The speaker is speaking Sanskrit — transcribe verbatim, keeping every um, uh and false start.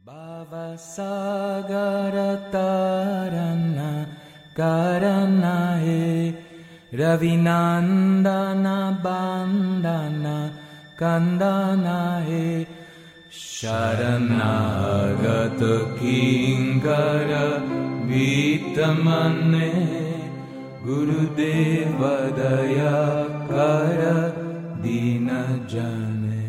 Bhavasagartarana karana he Ravinandana bandana kandana he Sharanagata kinkara vitamane Gurudeva daya kara dina jane.